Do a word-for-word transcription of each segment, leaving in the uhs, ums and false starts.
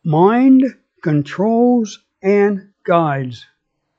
Mind controls and guides.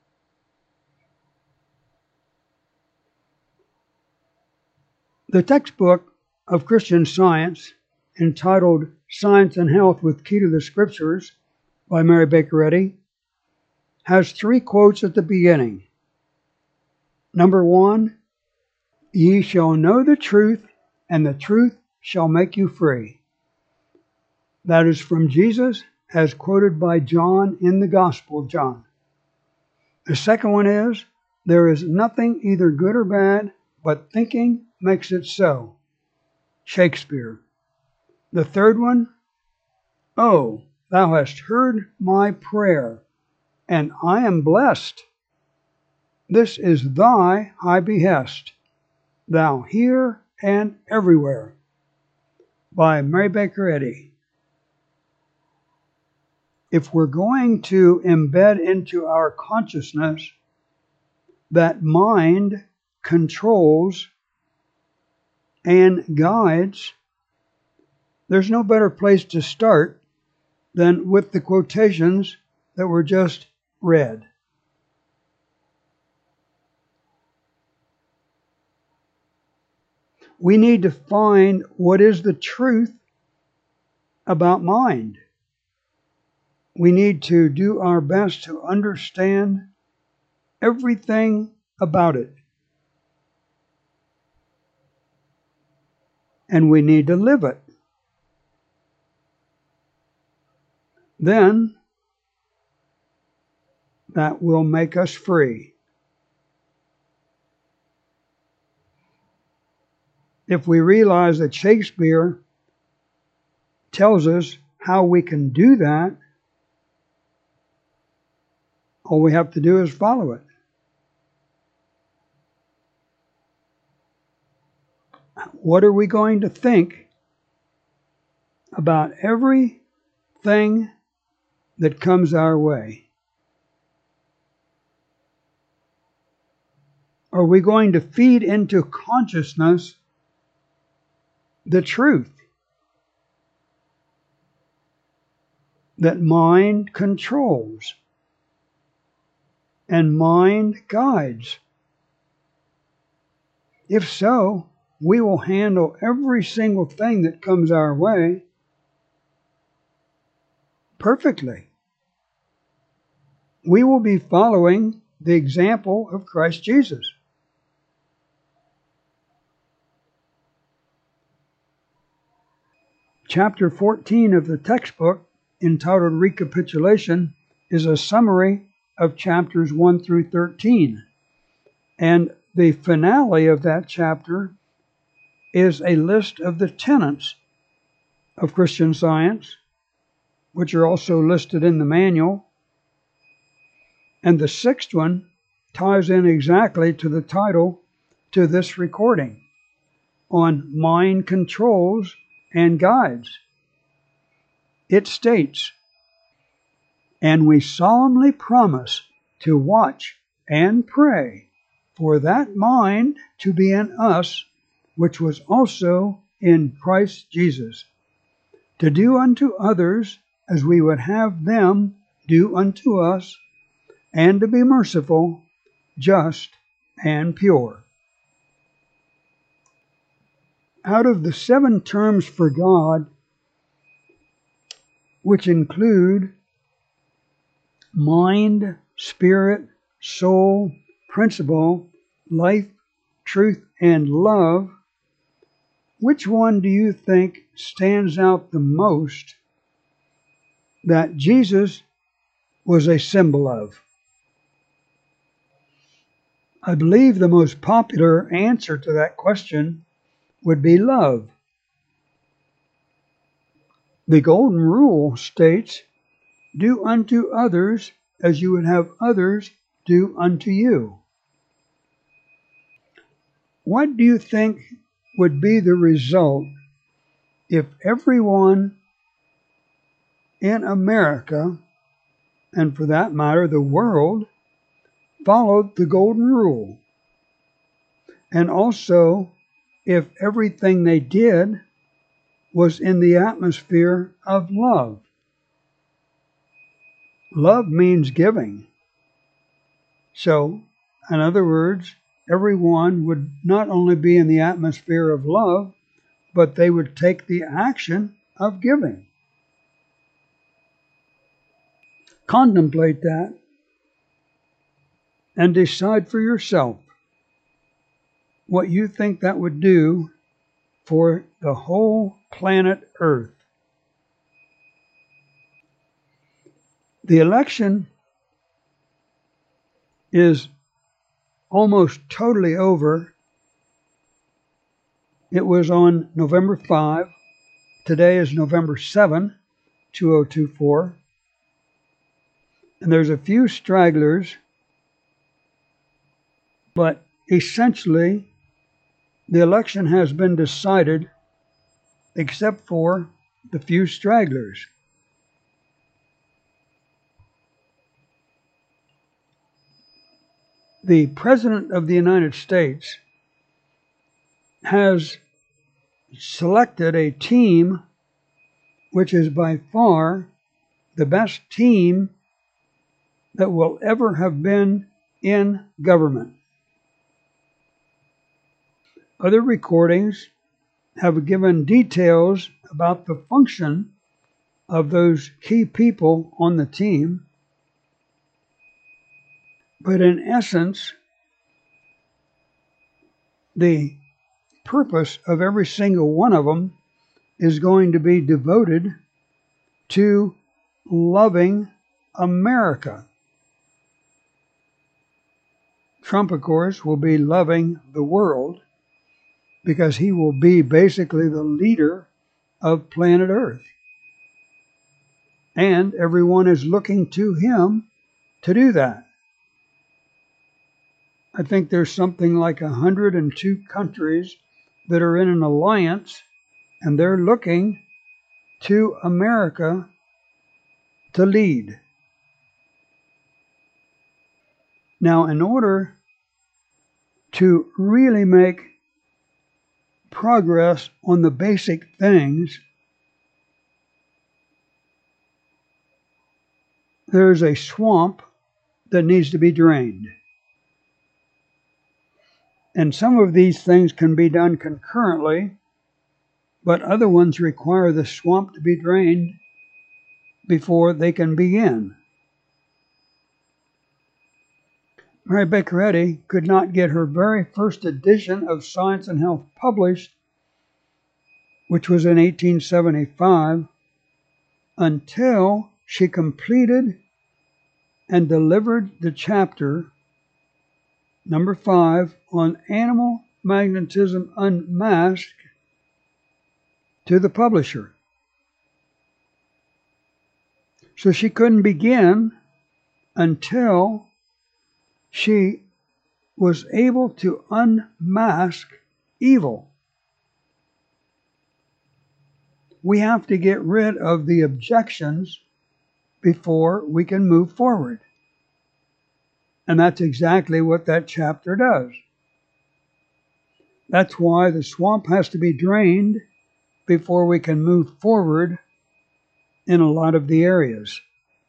The textbook of Christian Science, entitled Science and Health with Key to the Scriptures by Mary Baker Eddy, has three quotes at the beginning. Number one, ye shall know the truth, and the truth shall make you free. That is from Jesus, as quoted by John in the Gospel of John. The second one is, there is nothing either good or bad, but thinking makes it so. Shakespeare. The third one, oh, thou hast heard my prayer, and I am blessed. This is thy high behest, thou here and everywhere. By Mary Baker Eddy. If we're going to embed into our consciousness that mind controls and guides, there's no better place to start than with the quotations that were just read. We need to find what is the truth about mind. We need to do our best to understand everything about it. And we need to live it. Then that will make us free. If we realize that Shakespeare tells us how we can do that, all we have to do is follow it. What are we going to think about everything that comes our way? Are we going to feed into consciousness the truth that mind controls and mind guides? If so, we will handle every single thing that comes our way perfectly. We will be following the example of Christ Jesus. Chapter fourteen of the textbook, entitled Recapitulation, is a summary of chapters one through thirteen. And the finale of that chapter is a list of the tenets of Christian Science, which are also listed in the manual. And the sixth one ties in exactly to the title to this recording, on mind controls and guides. It states, and we solemnly promise to watch and pray for that mind to be in us, which was also in Christ Jesus, to do unto others as we would have them do unto us, and to be merciful, just, and pure. Out of the seven terms for God, which include mind, spirit, soul, principle, life, truth, and love, which one do you think stands out the most that Jesus was a symbol of? I believe the most popular answer to that question would be love. The Golden Rule states, do unto others as you would have others do unto you. What do you think would be the result if everyone in America, and for that matter the world, followed the Golden Rule? And also, if everything they did was in the atmosphere of love? love means giving. So, in other words, everyone would not only be in the atmosphere of love, but they would take the action of giving. Contemplate that and decide for yourself what you think that would do for the whole planet Earth. The election is almost totally over. It was on November fifth. Today is November seventh, two thousand twenty-four. And there's a few stragglers, but essentially the election has been decided except for the few stragglers. The President of the United States has selected a team which is by far the best team that will ever have been in government. Other recordings have given details about the function of those key people on the team. But in essence, the purpose of every single one of them is going to be devoted to loving America. Trump, of course, will be loving the world because he will be basically the leader of planet Earth. And everyone is looking to him to do that. I think there's something like one hundred two countries that are in an alliance, and they're looking to America to lead. Now, in order to really make progress on the basic things, there's a swamp that needs to be drained. And some of these things can be done concurrently, but other ones require the swamp to be drained before they can begin. Mary Baker Eddy could not get her very first edition of Science and Health published, which was in eighteen seventy-five, until she completed and delivered the chapter number five on Animal Magnetism Unmasked to the publisher. So she couldn't begin until she was able to unmask evil. We have to get rid of the objections before we can move forward. And that's exactly what that chapter does. That's why the swamp has to be drained before we can move forward in a lot of the areas.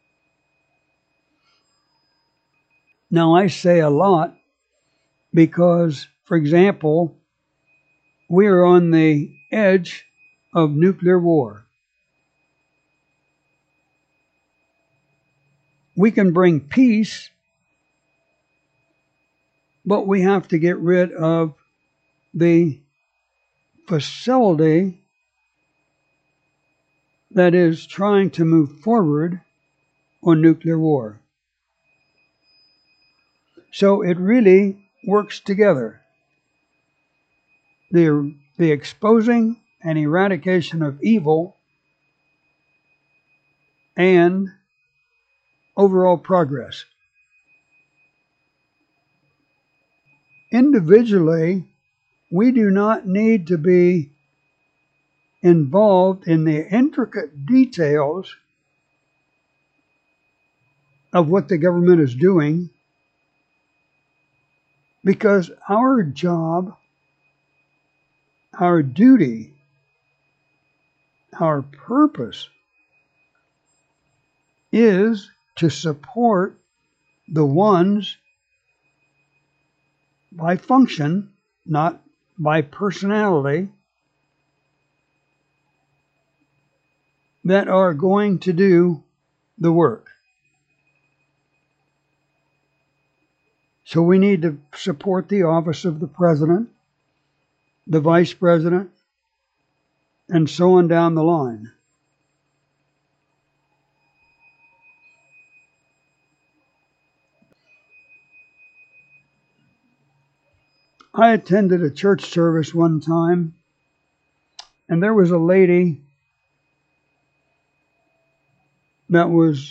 Now, I say a lot because, for example, we are on the edge of nuclear war. We can bring peace, but we have to get rid of the facility that is trying to move forward on nuclear war. So it really works together. The, the exposing and eradication of evil and overall progress. Individually, we do not need to be involved in the intricate details of what the government is doing, because our job, our duty, our purpose is to support the ones by function, not by personality, that are going to do the work. So we need to support the office of the president, the vice president, and so on down the line. I attended a church service one time, and there was a lady that was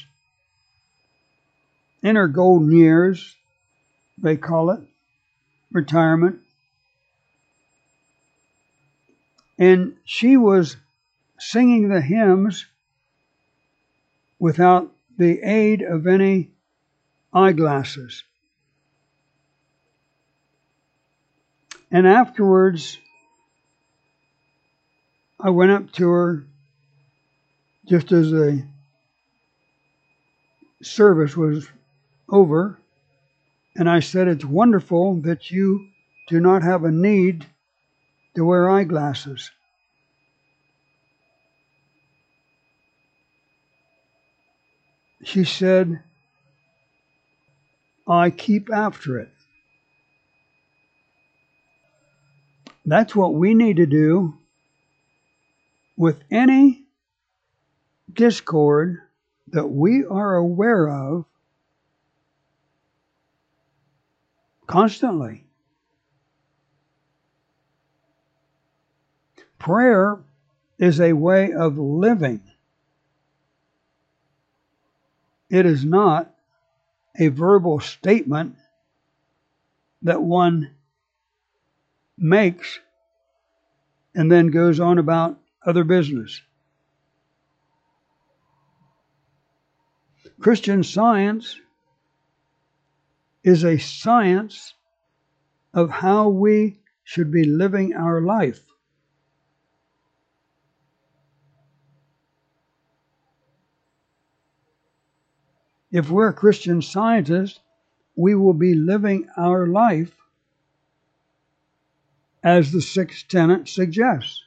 in her golden years, they call it, retirement. And she was singing the hymns without the aid of any eyeglasses. And afterwards, I went up to her just as the service was over, and I said, "It's wonderful that you do not have a need to wear eyeglasses." She said, "I keep after it." That's what we need to do with any discord that we are aware of constantly. Prayer is a way of living. It is not a verbal statement that one makes and then goes on about other business. Christian Science is a science of how we should be living our life. If we're Christian scientists, we will be living our life as the sixth tenet suggests.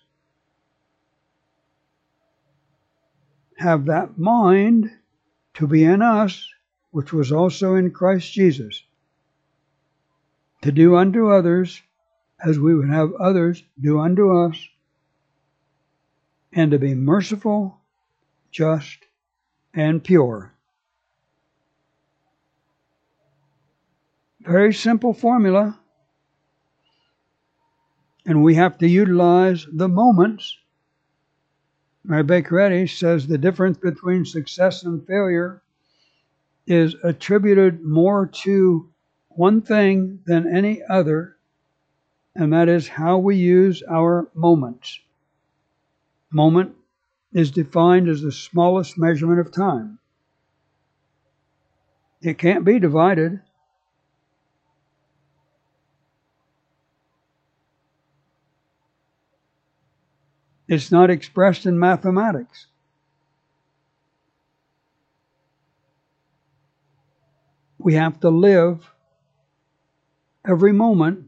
Have that mind to be in us, which was also in Christ Jesus, to do unto others as we would have others do unto us, and to be merciful, just, and pure. Very simple formula, and we have to utilize the moments. Mary Baker Eddy says the difference between success and failure is attributed more to one thing than any other, and that is how we use our moments. Moment is defined as the smallest measurement of time. It can't be divided. It's not expressed in mathematics. We have to live every moment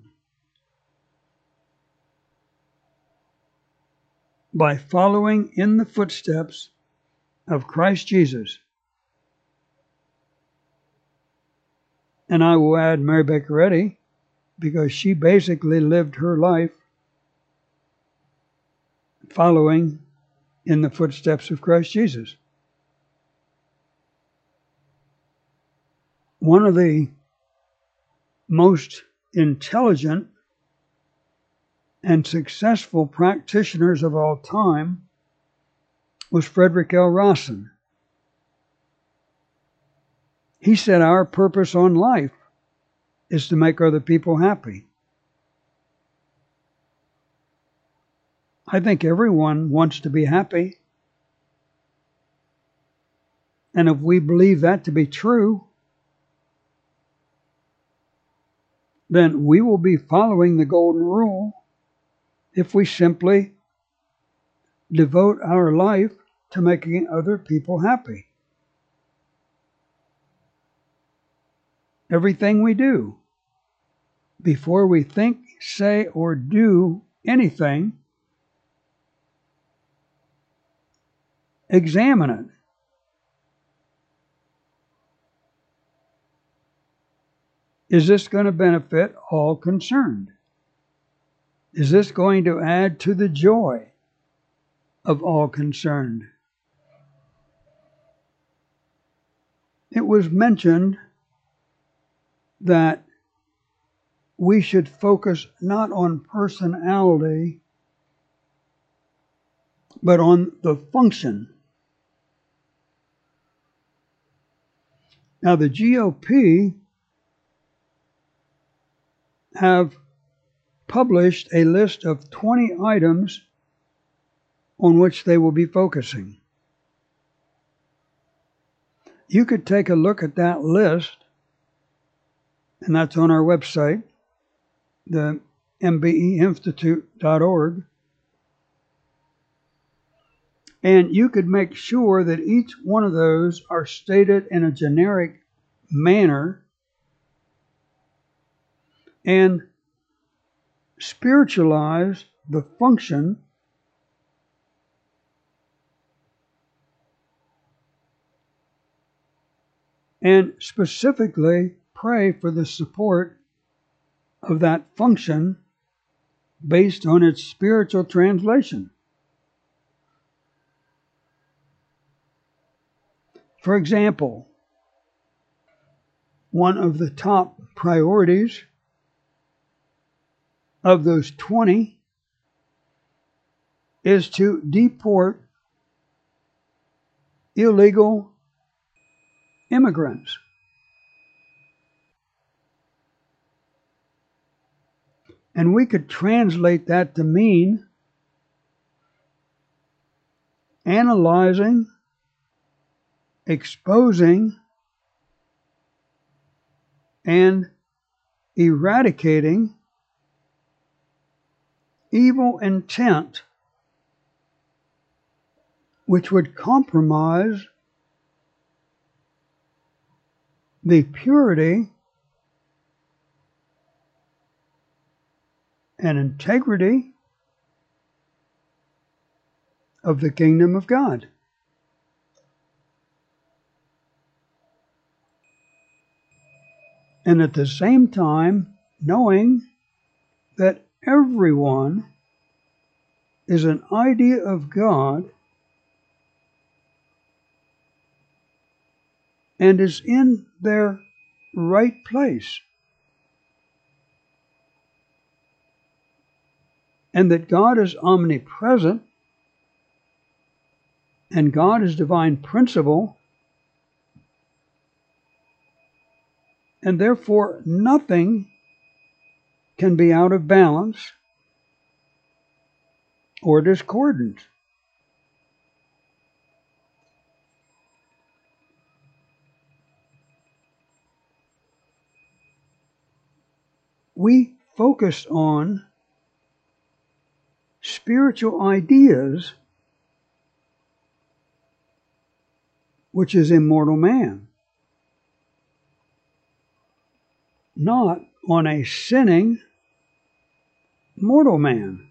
by following in the footsteps of Christ Jesus. And I will add Mary Baker Eddy, because she basically lived her life following in the footsteps of Christ Jesus. One of the most intelligent and successful practitioners of all time was Frederick L. Rawson. He said our purpose on life is to make other people happy. I think everyone wants to be happy. And if we believe that to be true, then we will be following the golden rule if we simply devote our life to making other people happy. everything we do. Before we think, say, or do anything, examine it. Is this going to benefit all concerned? Is this going to add to the joy of all concerned? It was mentioned that we should focus not on personality, but on the function. Now, the G O P have published a list of twenty items on which they will be focusing. You could take a look at that list, and that's on our website, the M B E Institute dot org. And you could make sure that each one of those are stated in a generic manner and spiritualize the function and specifically pray for the support of that function based on its spiritual translation. For example, one of the top priorities of those twenty is to deport illegal immigrants. And we could translate that to mean analyzing, exposing, and eradicating evil intent which would compromise the purity and integrity of the kingdom of God. And at the same time, knowing that everyone is an idea of God and is in their right place, and that God is omnipresent and God is divine principle, and therefore nothing can be out of balance or discordant. We focus on spiritual ideas, which is immortal man, not on a sinning mortal man,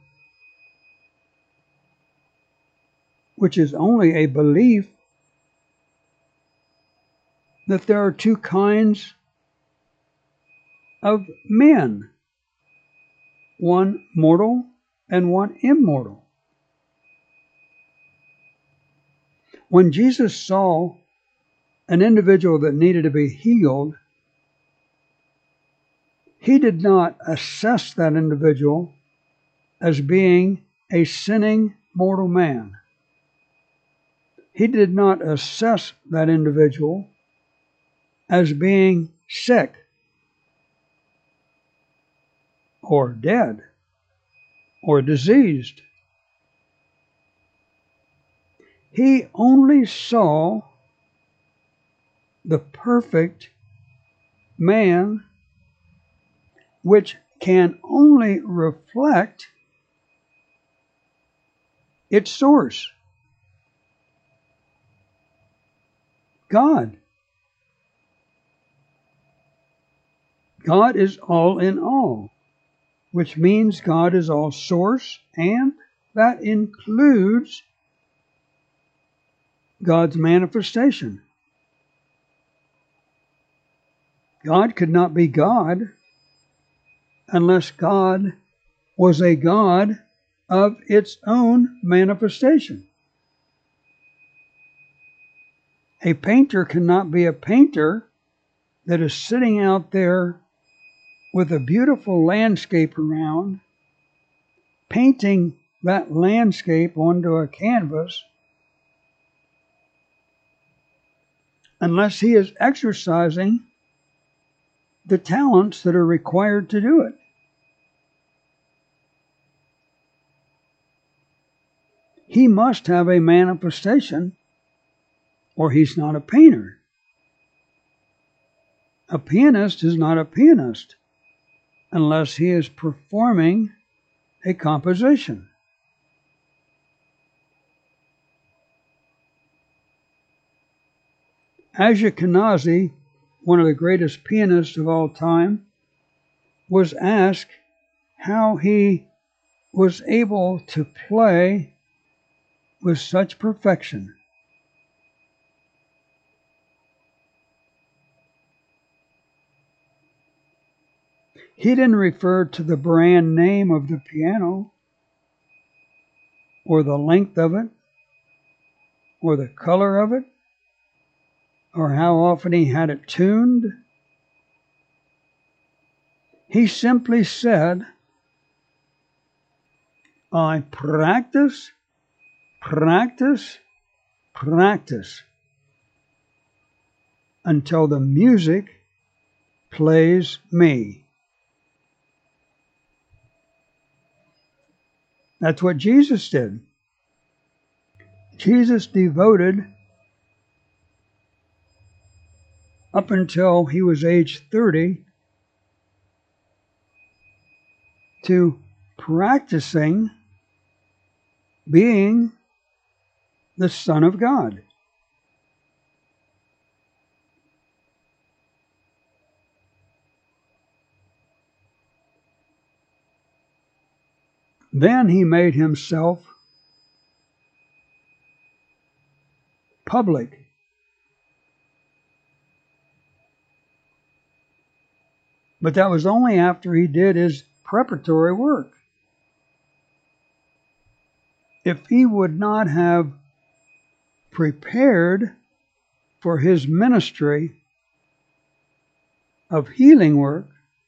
which is only a belief that there are two kinds of men, one mortal and one immortal. When Jesus saw an individual that needed to be healed, he did not assess that individual as being a sinning mortal man. He did not assess that individual as being sick or dead or diseased. He only saw the perfect man, which can only reflect its source, God. God is all in all, which means God is all source, and that includes God's manifestation. God could not be God unless God was a God of its own manifestation. A painter cannot be a painter that is sitting out there with a beautiful landscape around, painting that landscape onto a canvas, unless he is exercising the talents that are required to do it. He must have a manifestation, or he's not a painter. A pianist is not a pianist unless he is performing a composition. Ashkenazi, one of the greatest pianists of all time, was asked how he was able to play with such perfection. He didn't refer to the brand name of the piano, or the length of it, or the color of it, or how often he had it tuned. He simply said, I practice, practice, practice until the music plays me. That's what Jesus did. Jesus devoted, up until he was age thirty, to practicing being the Son of God. Then he made himself public. But that was only after he did his preparatory work. If he would not have prepared for his ministry of healing work,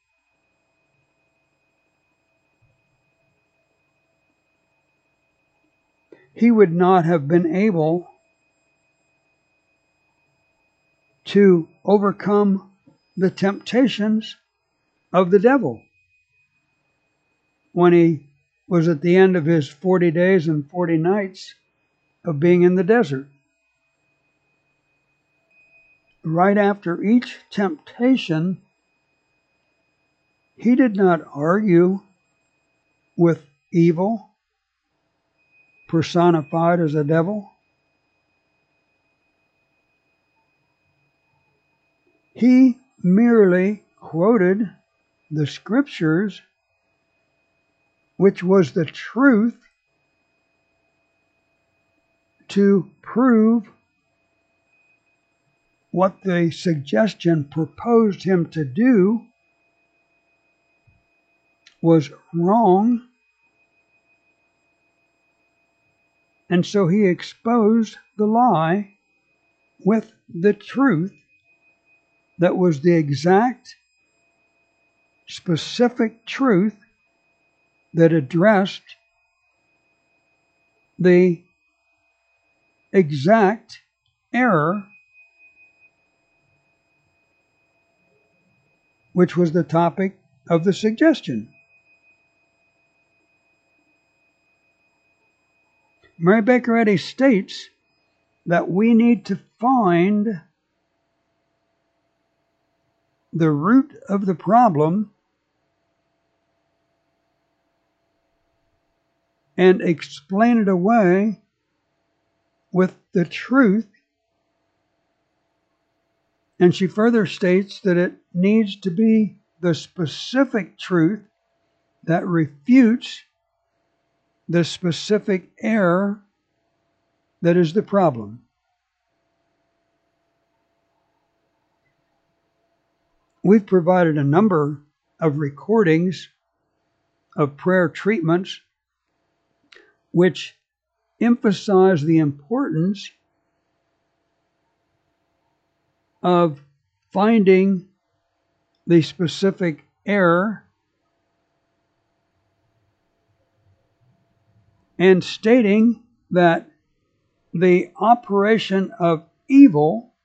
he would not have been able to overcome the temptations of the devil when he was at the end of his forty days and forty nights of being in the desert. Right after each temptation, he did not argue with evil, personified as a devil. He merely quoted the scriptures, which was the truth, to prove what the suggestion proposed him to do was wrong. And so he exposed the lie with the truth that was the exact, specific truth that addressed the exact error, which was the topic of the suggestion. Mary Baker Eddy states that we need to find the root of the problem and explain it away with the truth. And she further states that it needs to be the specific truth that refutes the specific error that is the problem. We've provided a number of recordings of prayer treatments which emphasize the importance of finding the specific error and stating that the operation of evil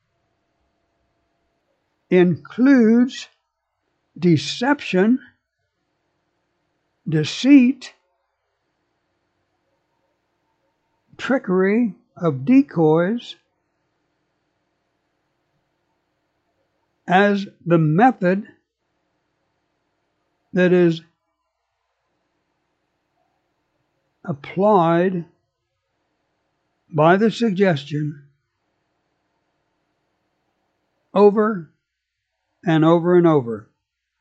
includes deception, deceit, trickery of decoys as the method that is applied by the suggestion over and over and over.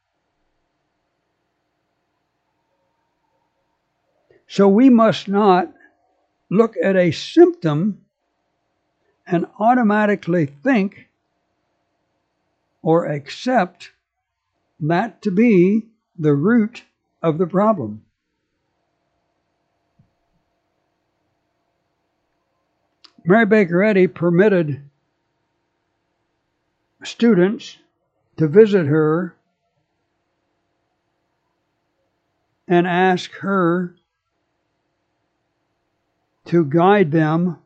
So we must not look at a symptom and automatically think or accept that to be the root of the problem. Mary Baker Eddy permitted students to visit her and ask her to guide them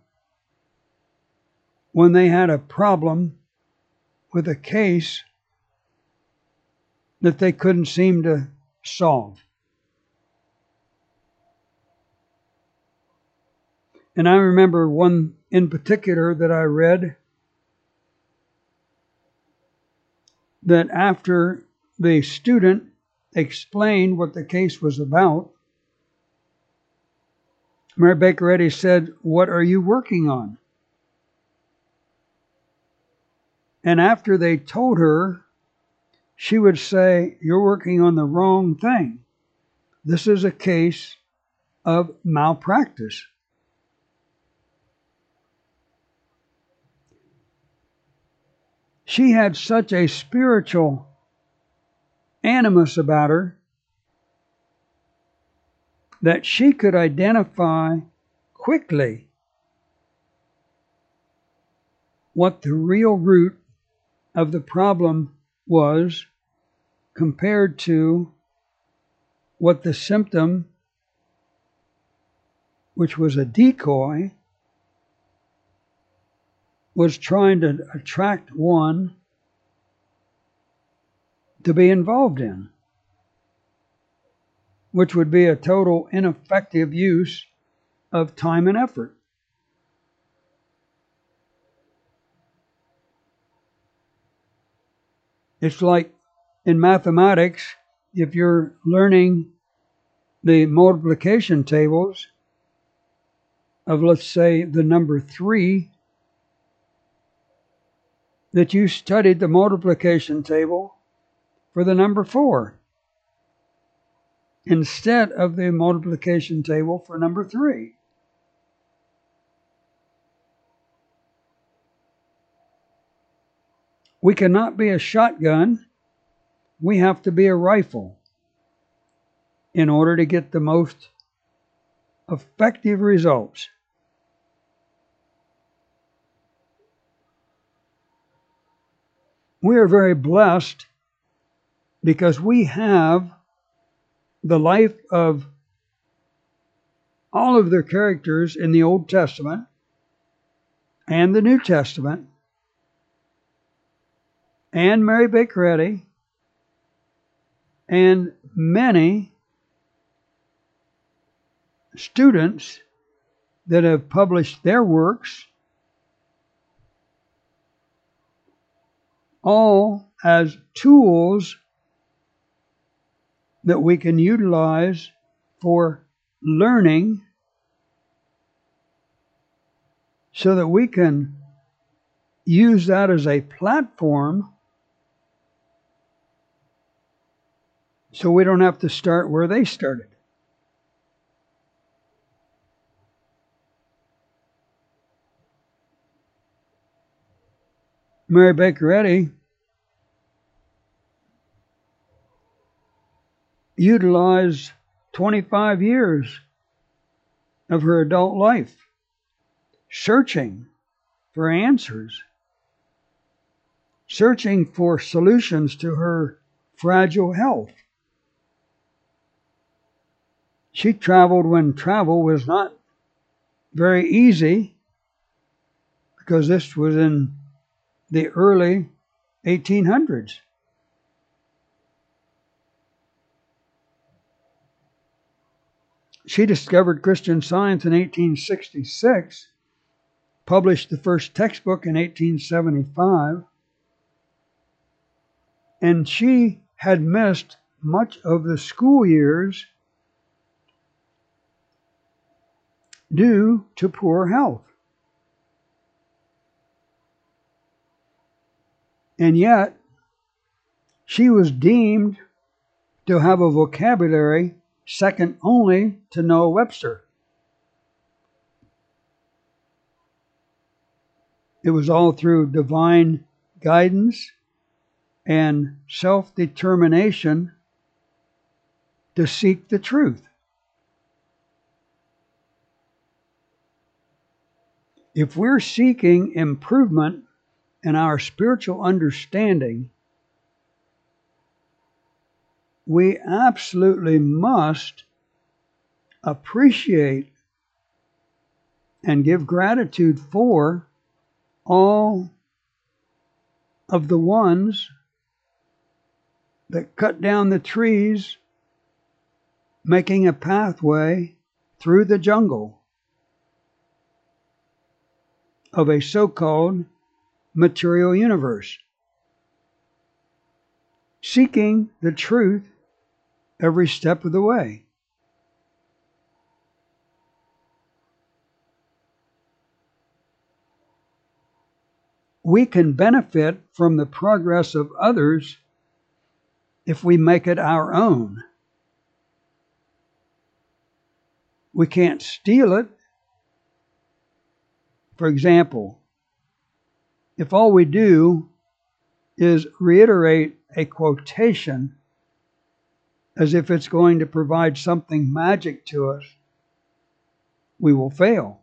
when they had a problem with a case that they couldn't seem to solve. And I remember one in particular that I read, that after the student explained what the case was about, Mary Baker Eddy said, "What are you working on?" And after they told her, she would say, "You're working on the wrong thing. This is a case of malpractice." She had such a spiritual animus about her that she could identify quickly what the real root of the problem was compared to what the symptom, which was a decoy, was trying to attract one to be involved in, which would be a total ineffective use of time and effort. It's like in mathematics, if you're learning the multiplication tables of, let's say, the number three, that you studied the multiplication table for the number four instead of the multiplication table for number three. We cannot be a shotgun. We have to be a rifle in order to get the most effective results. We are very blessed because we have the life of all of their characters in the Old Testament and the New Testament, and Mary Baker Eddy, and many students that have published their works, all as tools that we can utilize for learning so that we can use that as a platform so we don't have to start where they started. Mary Baker Eddy utilized twenty-five years of her adult life searching for answers, searching for solutions to her fragile health. She traveled when travel was not very easy, because this was in the early eighteen hundreds. She discovered Christian Science in eighteen sixty-six, published the first textbook in eighteen seventy-five, and she had missed much of the school years due to poor health. And yet, she was deemed to have a vocabulary second only to Noah Webster. It was all through divine guidance and self-determination to seek the truth. If we're seeking improvement in our spiritual understanding, we absolutely must appreciate and give gratitude for all of the ones that cut down the trees, making a pathway through the jungle of a so-called material universe, seeking the truth every step of the way. We can benefit from the progress of others if we make it our own. We can't steal it. For example, if all we do is reiterate a quotation as if it's going to provide something magic to us, we will fail.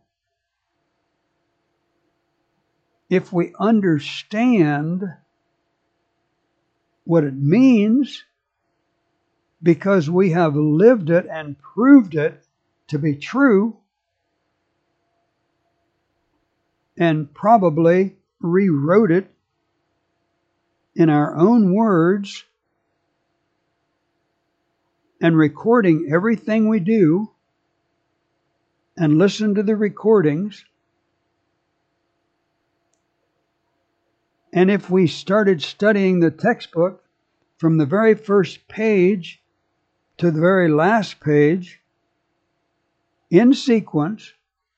If we understand what it means, because we have lived it and proved it to be true, and probably rewrote it in our own words, and recording everything we do, and listen to the recordings. And if we started studying the textbook from the very first page to the very last page in sequence,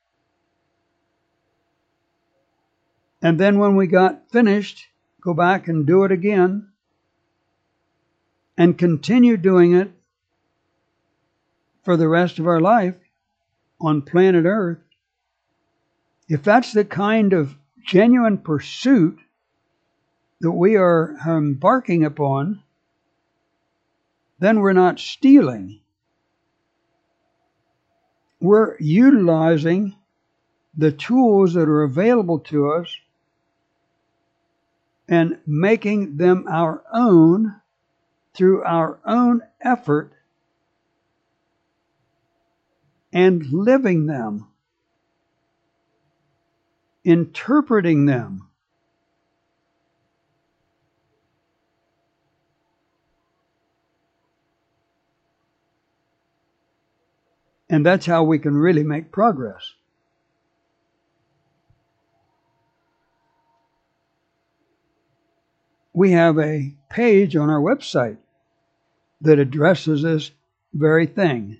and then when we got finished, go back and do it again, and continue doing it for the rest of our life on planet Earth, if that's the kind of genuine pursuit that we are embarking upon, then we're not stealing. We're utilizing the tools that are available to us and making them our own through our own effort and living them, interpreting them. And that's how we can really make progress. We have a page on our website that addresses this very thing.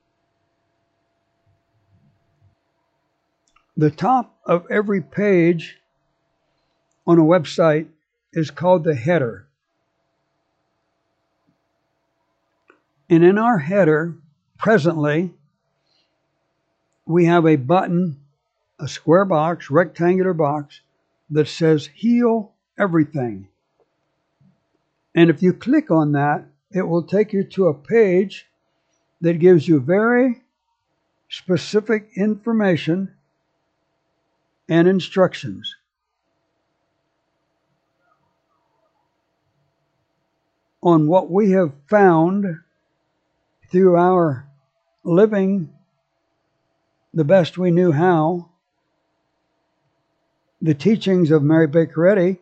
The top of every page on a website is called the header. And in our header, presently, we have a button, a square box, rectangular box, that says Heal Everything. And if you click on that, it will take you to a page that gives you very specific information and instructions. On what we have found through our living the best we knew how, the teachings of Mary Baker Eddy,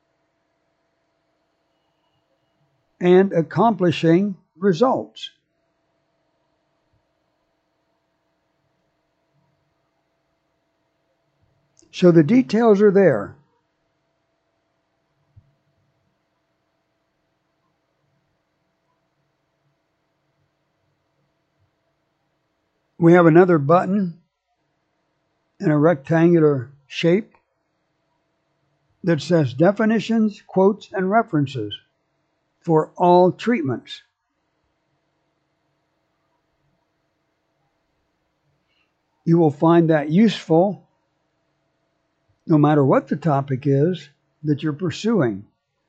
and accomplishing results. So the details are there. We have another button in a rectangular shape that says Definitions, Quotes, and References for all treatments. You will find that useful no matter what the topic is that you're pursuing.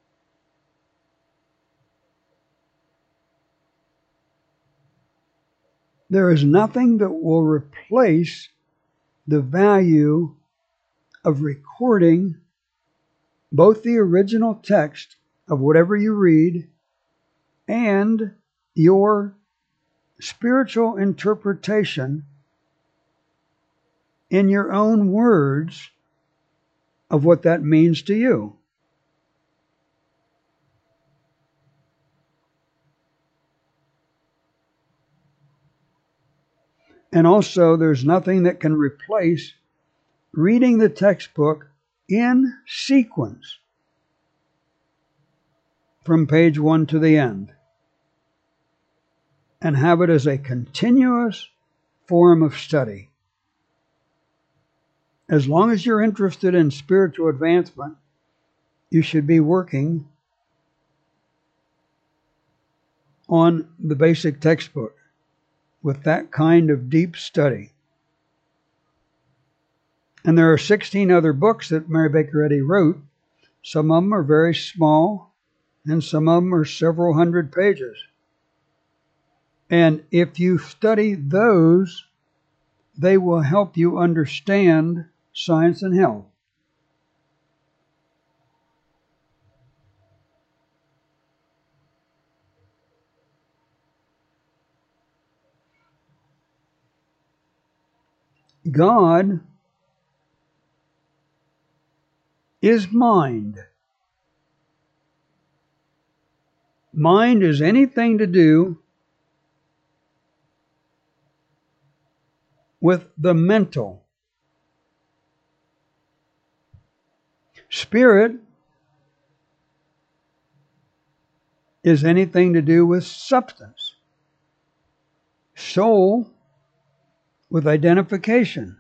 There is nothing that will replace the value of recording both the original text of whatever you read and your spiritual interpretation in your own words of what that means to you. And also, there's nothing that can replace reading the textbook in sequence from page one to the end, and have it as a continuous form of study. As long as you're interested in spiritual advancement, you should be working on the basic textbook with that kind of deep study. And there are sixteen other books that Mary Baker Eddy wrote. Some of them are very small, and some of them are several hundred pages. And if you study those, they will help you understand science and health. God is mind. Mind is anything to do with the mental. Spirit is anything to do with substance. Soul with identification.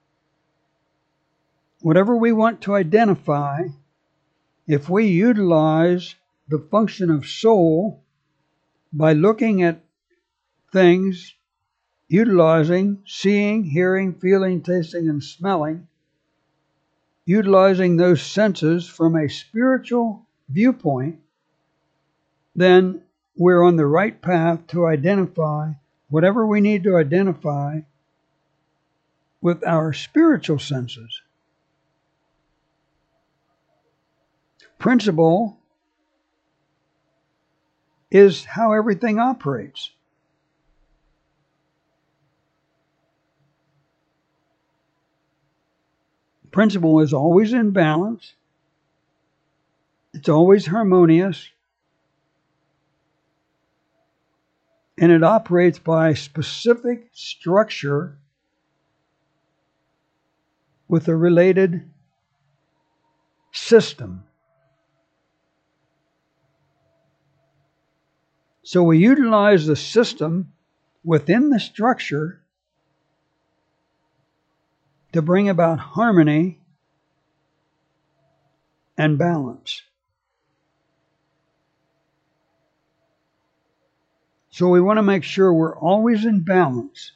Whatever we want to identify, if we utilize the function of soul by looking at things, utilizing seeing, hearing, feeling, tasting, and smelling, utilizing those senses from a spiritual viewpoint, then we're on the right path to identify whatever we need to identify with our spiritual senses. Principle is how everything operates. Principle is always in balance. It's always harmonious. And it operates by a specific structure with a related system. So we utilize the system within the structure to bring about harmony and balance. So we want to make sure we're always in balance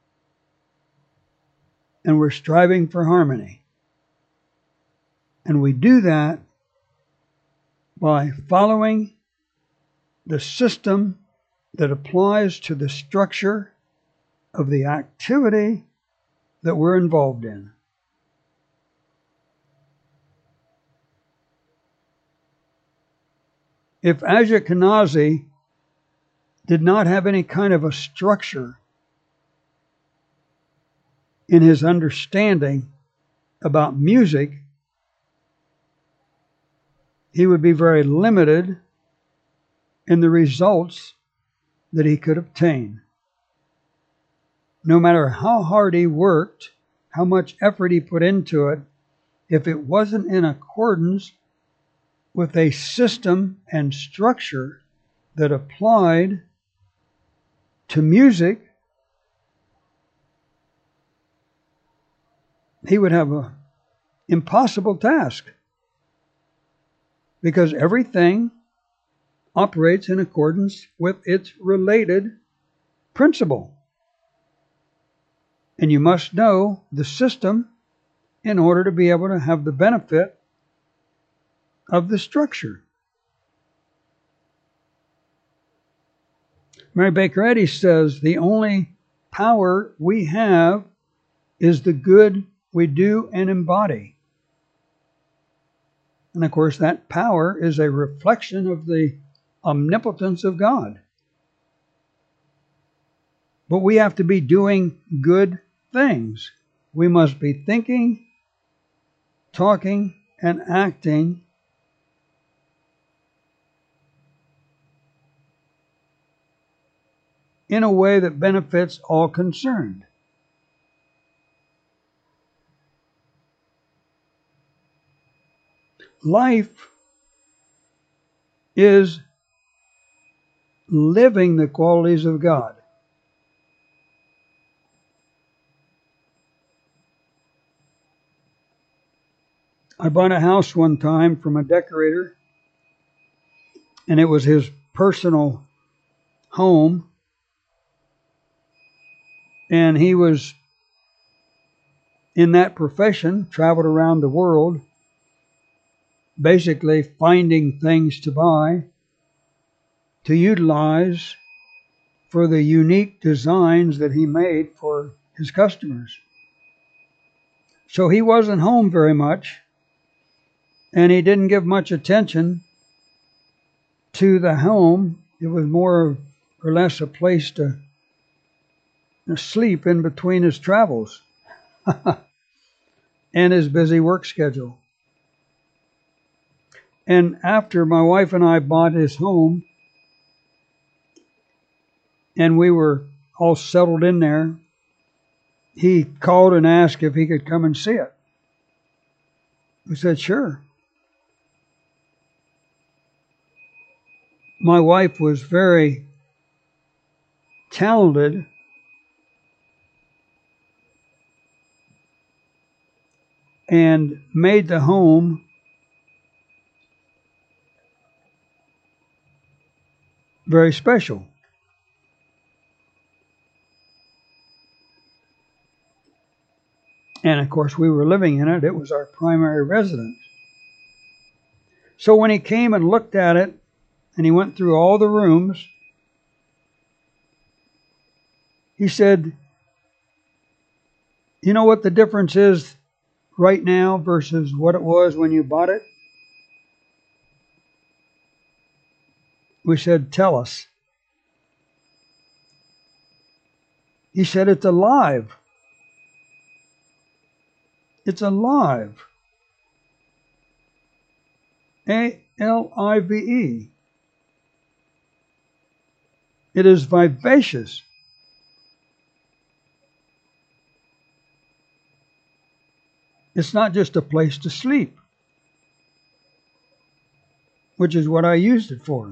and we're striving for harmony. And we do that by following the system that applies to the structure of the activity that we're involved in. If Ashkenazi did not have any kind of a structure in his understanding about music, he would be very limited in the results that he could obtain. No matter how hard he worked, how much effort he put into it, if it wasn't in accordance with a system and structure that applied to music, he would have an impossible task, because everything operates in accordance with its related principle. And you must know the system in order to be able to have the benefit of the structure. Mary Baker Eddy says the only power we have is the good we do and embody. And of course, that power is a reflection of the omnipotence of God. But we have to be doing good things. We must be thinking, talking, and acting in a way that benefits all concerned. Life is living the qualities of God. I bought a house one time from a decorator, and it was his personal home, and he was in that profession, traveled around the world, basically finding things to buy, to utilize for the unique designs that he made for his customers. So he wasn't home very much, and he didn't give much attention to the home. It was more or less a place to sleep in between his travels and his busy work schedule. And after my wife and I bought his home, and we were all settled in there, he called and asked if he could come and see it. We said, sure. My wife was very talented and made the home very special. And of course, we were living in it. It was our primary residence. So when he came and looked at it, and he went through all the rooms, he said, you know what the difference is right now versus what it was when you bought it? We said, tell us. He said, it's alive. It's alive. A L I V E. It is vivacious. It's not just a place to sleep, which is what I used it for.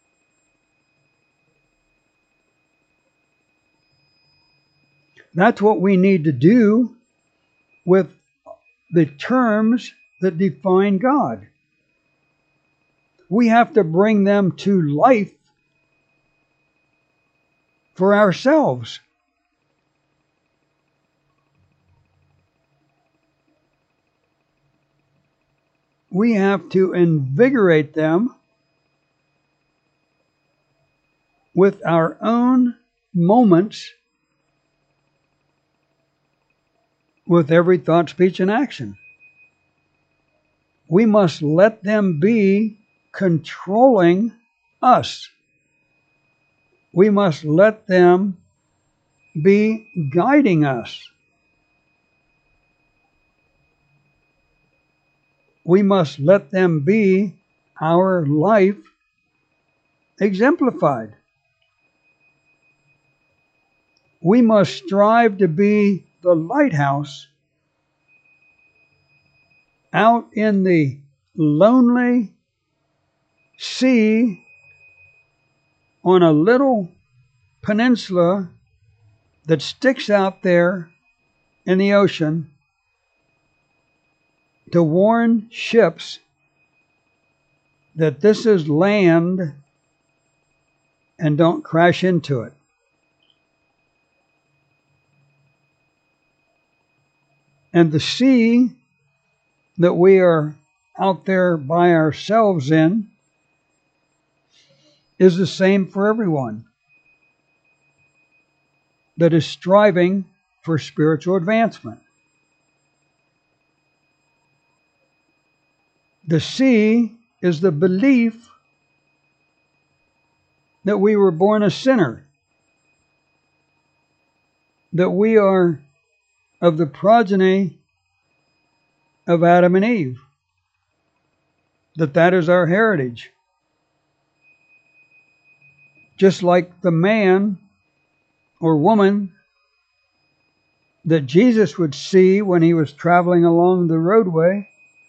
That's what we need to do with the terms that define God. We have to bring them to life for ourselves. We have to invigorate them with our own moments, with every thought, speech, and action. We must let them be controlling us. We must let them be guiding us. We must let them be our life exemplified. We must strive to be the lighthouse out in the lonely sea on a little peninsula that sticks out there in the ocean to warn ships that this is land and don't crash into it. And the sea that we are out there by ourselves in is the same for everyone that is striving for spiritual advancement. The sea is the belief that we were born a sinner, that we are of the progeny of Adam and Eve, that that is our heritage. Just like the man or woman that Jesus would see when he was traveling along the roadway,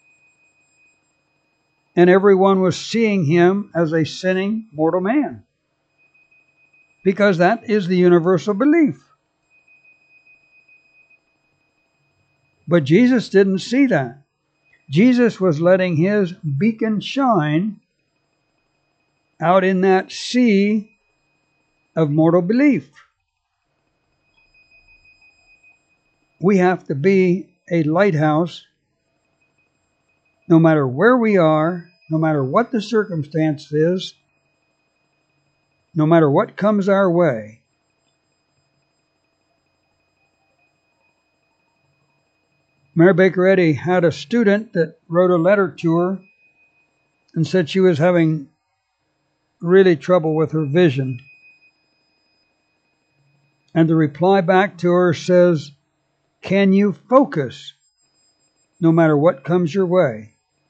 and everyone was seeing him as a sinning mortal man, because that is the universal belief. But Jesus didn't see that. Jesus was letting his beacon shine out in that sea of mortal belief. We have to be a lighthouse no matter where we are, no matter what the circumstance is, no matter what comes our way. Mary Baker Eddy had a student that wrote a letter to her and said she was having really trouble with her vision. And the reply back to her says, "Can you focus no matter what comes your way?"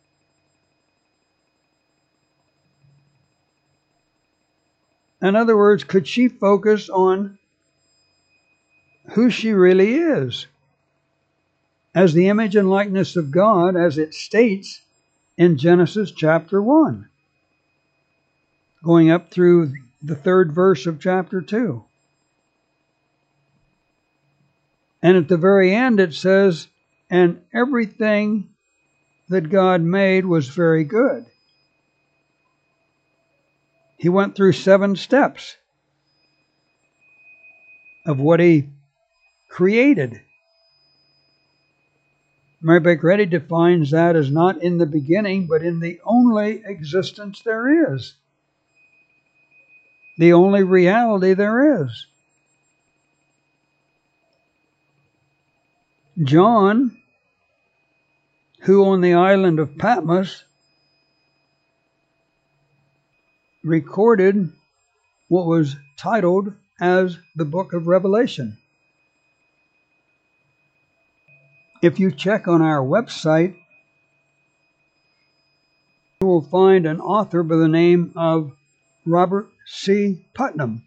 In other words, could she focus on who she really is as the image and likeness of God, as it states in Genesis chapter one, going up through the third verse of chapter two. And at the very end it says, "And everything that God made was very good." He went through seven steps of what he created. Mary Baker Eddy defines that as not in the beginning, but in the only existence there is. The only reality there is. John, who on the island of Patmos recorded what was titled as the Book of Revelation. If you check on our website, you will find an author by the name of Robert C. Putnam.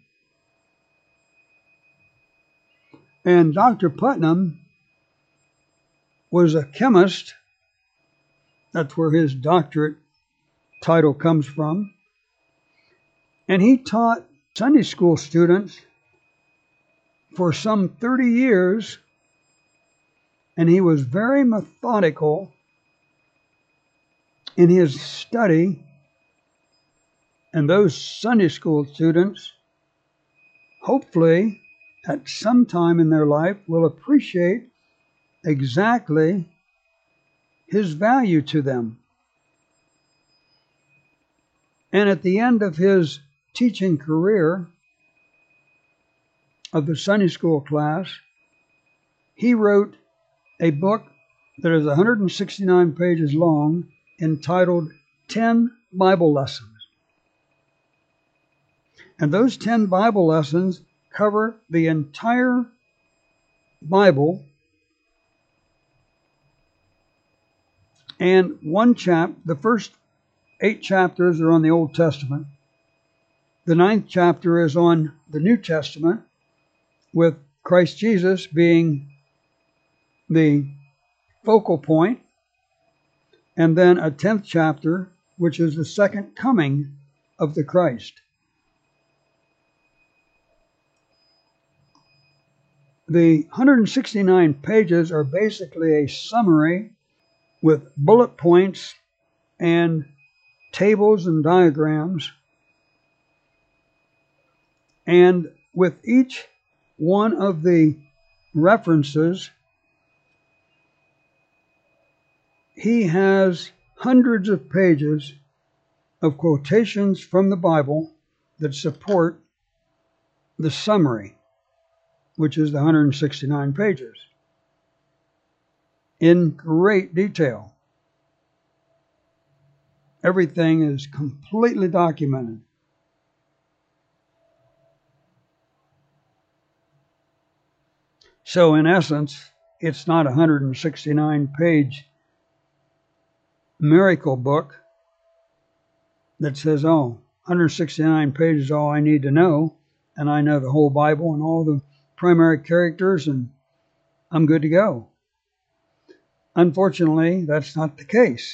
And Doctor Putnam was a chemist. That's where his doctorate title comes from. And he taught Sunday school students for some thirty years, and he was very methodical in his study. And those Sunday school students hopefully at some time in their life will appreciate exactly his value to them. And at the end of his teaching career of the Sunday school class, he wrote a book that is one hundred sixty-nine pages long entitled ten Bible Lessons. And those ten Bible lessons cover the entire Bible, and one chap, the first eight chapters are on the Old Testament. The ninth chapter is on the New Testament, with Christ Jesus being the focal point, and then a tenth chapter, which is the second coming of the Christ. The one hundred sixty-nine pages are basically a summary with bullet points and tables and diagrams, and with each one of the references, he has hundreds of pages of quotations from the Bible that support the summary, which is the one hundred sixty-nine pages, in great detail. Everything is completely documented. So in essence, it's not a one hundred sixty-nine page miracle book that says, oh, one hundred sixty-nine pages is all I need to know, and I know the whole Bible and all the primary characters, and I'm good to go. Unfortunately, that's not the case.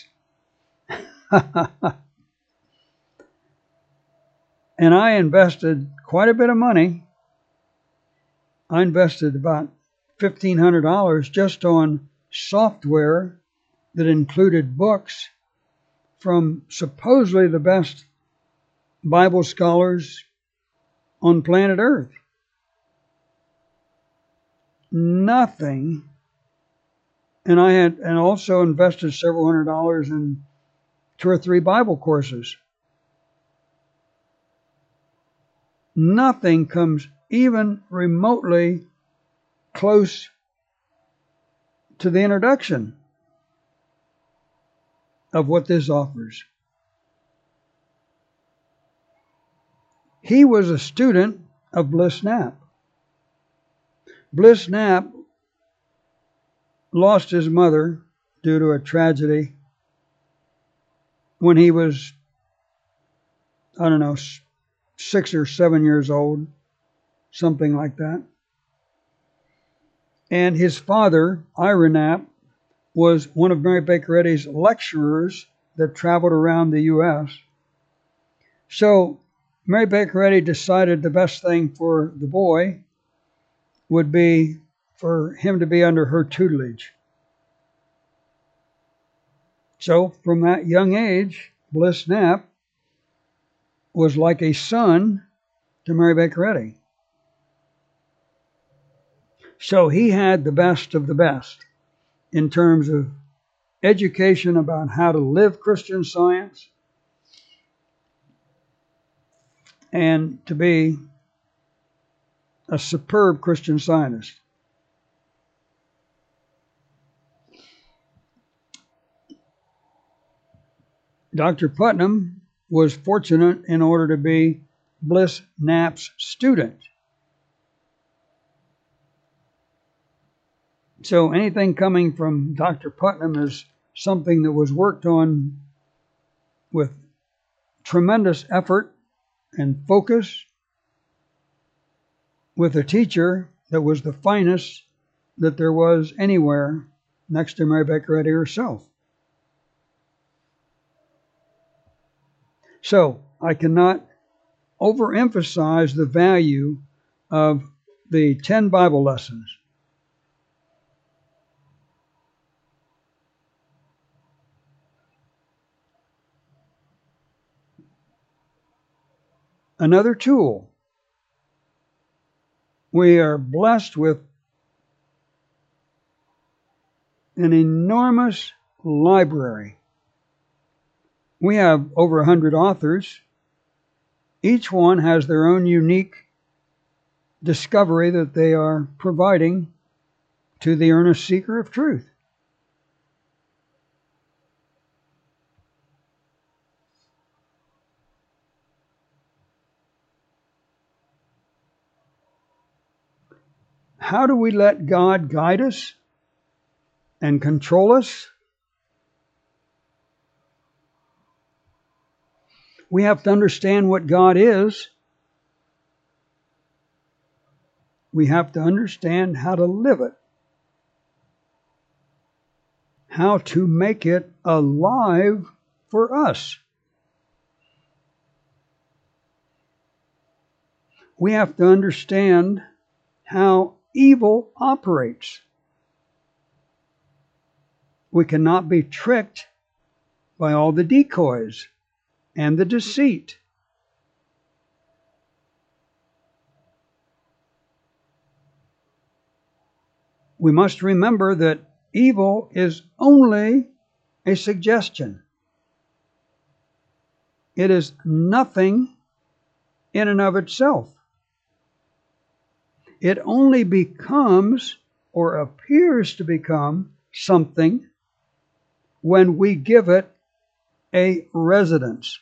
And I invested quite a bit of money. I invested about fifteen hundred dollars just on software that included books from supposedly the best Bible scholars on planet Earth. Nothing. And I had and also invested several hundred dollars in two or three Bible courses. Nothing comes even remotely close to the introduction of what this offers. He was a student of Bliss Knapp. Bliss Knapp lost his mother due to a tragedy when he was, I don't know, six or seven years old, something like that. And his father, Ira Knapp, was one of Mary Baker Eddy's lecturers that traveled around the U S So Mary Baker Eddy decided the best thing for the boy would be for him to be under her tutelage. So from that young age, Bliss Knapp was like a son to Mary Baker Eddy. So he had the best of the best in terms of education about how to live Christian Science and to be a superb Christian Scientist. Doctor Putnam was fortunate in order to be Bliss Knapp's student. So anything coming from Doctor Putnam is something that was worked on with tremendous effort and focus, with a teacher that was the finest that there was anywhere next to Mary Baker Eddy herself. So I cannot overemphasize the value of the ten Bible lessons. Another tool We are blessed with an enormous library. We have over a hundred authors. Each one has their own unique discovery that they are providing to the earnest seeker of truth. How do we let God guide us and control us? We have to understand what God is. We have to understand how to live it, how to make it alive for us. We have to understand how evil operates. We cannot be tricked by all the decoys and the deceit. We must remember that evil is only a suggestion. It is nothing in and of itself. It only becomes or appears to become something when we give it a residence.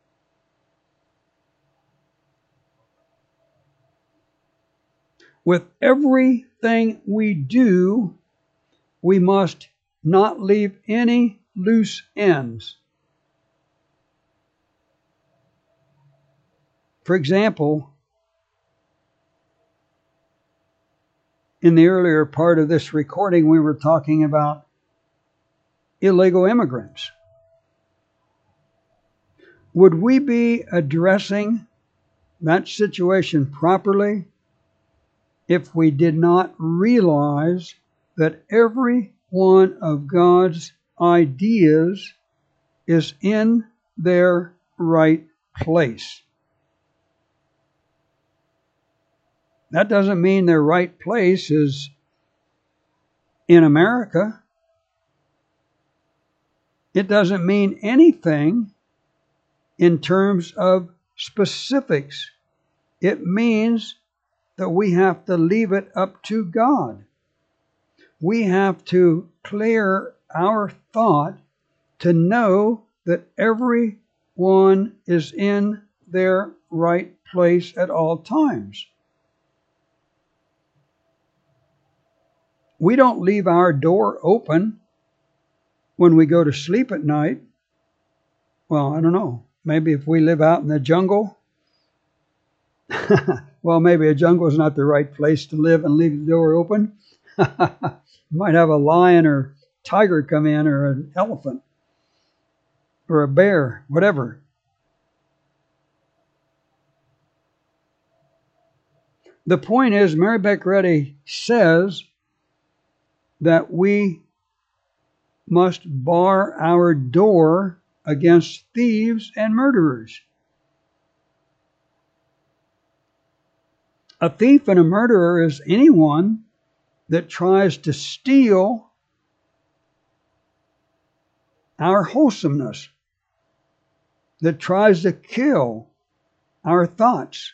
With everything we do, we must not leave any loose ends. For example, in the earlier part of this recording, we were talking about illegal immigrants. Would we be addressing that situation properly if we did not realize that every one of God's ideas is in their right place? That doesn't mean their right place is in America. It doesn't mean anything in terms of specifics. It means that we have to leave it up to God. We have to clear our thought to know that everyone is in their right place at all times. We don't leave our door open when we go to sleep at night. Well, I don't know. Maybe if we live out in the jungle, well, maybe a jungle is not the right place to live and leave the door open. You might have a lion or tiger come in, or an elephant, or a bear, whatever. The point is, Mary Beccaretti says that we must bar our door against thieves and murderers. A thief and a murderer is anyone that tries to steal our wholesomeness, that tries to kill our thoughts,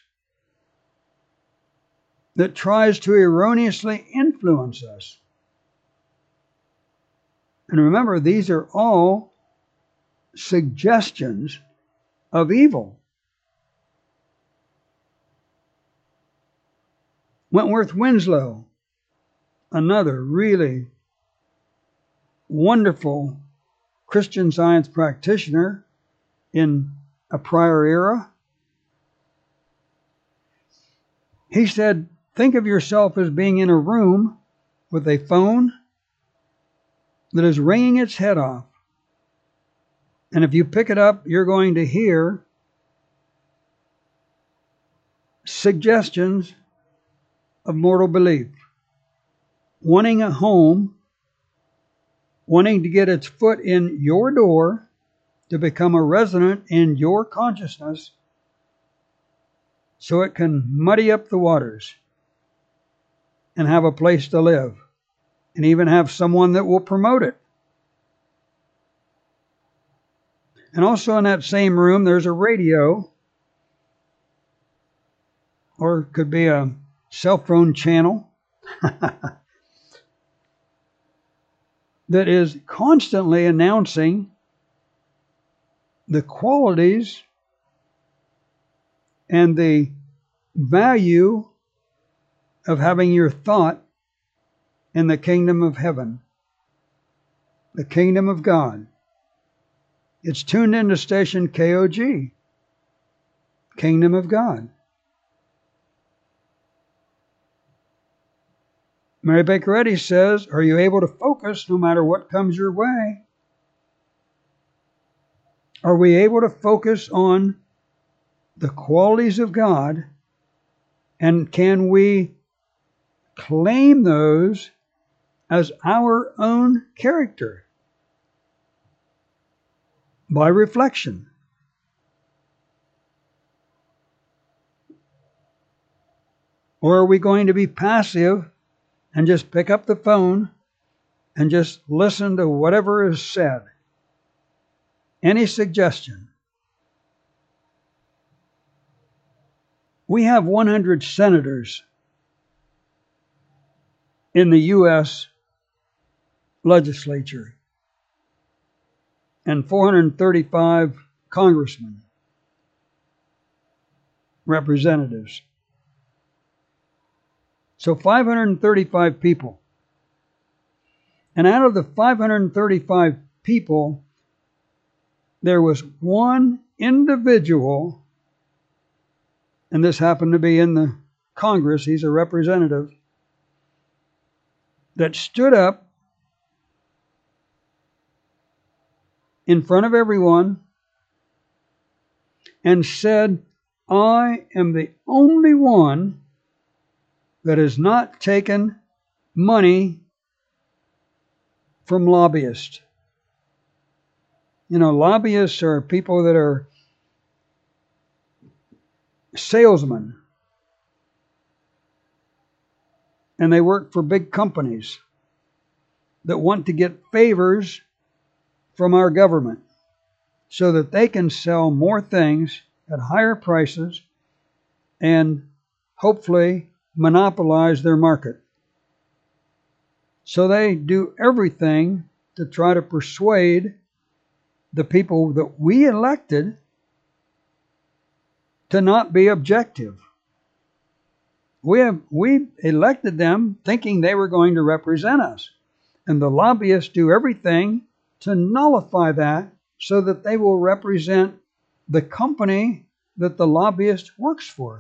that tries to erroneously influence us. And remember, these are all suggestions of evil. Wentworth Winslow, another really wonderful Christian Science practitioner in a prior era, he said, think of yourself as being in a room with a phone that is ringing its head off. And if you pick it up, you're going to hear suggestions of mortal belief. Wanting a home, wanting to get its foot in your door, to become a resident in your consciousness so it can muddy up the waters. and have a place to live, and even have someone that will promote it. And also in that same room, there's a radio, or it could be a cell phone channel that is constantly announcing the qualities and the value of having your thought in the kingdom of heaven, the kingdom of God. It's tuned into station K O G, Kingdom of God. Mary Baker Eddy says, are you able to focus no matter what comes your way? Are we able to focus on the qualities of God, and can we claim those as our own character by reflection? Or are we going to be passive and just pick up the phone and just listen to whatever is said? Any suggestion? We have one hundred senators in the U S legislature and four hundred thirty-five congressmen, representatives. So five hundred thirty-five people. And out of the five hundred thirty-five people, there was one individual, and this happened to be in the Congress, he's a representative, that stood up in front of everyone and said, I am the only one that has not taken money from lobbyists. You know, lobbyists are people that are salesmen, and they work for big companies that want to get favors from our government so that they can sell more things at higher prices and hopefully monopolize their market. So they do everything to try to persuade the people that we elected to not be objective. We have we elected them thinking they were going to represent us. And the lobbyists do everything to nullify that so that they will represent the company that the lobbyist works for.